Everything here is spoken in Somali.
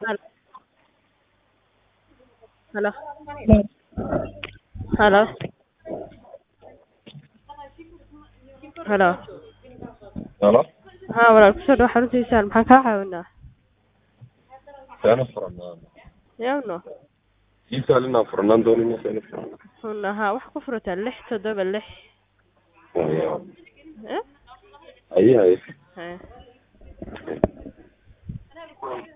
Halo. Halo. Halo. Halo. Halo, Haa walaal kusoo dhawaad xaruntiisaan maxaan kaa caawinaa? Sana Fernando. Yawno. Isaalina Fernando ni sana Fernando. Hunna haa wax ku furataa 676 Ayaa. eh Ayaa. Hee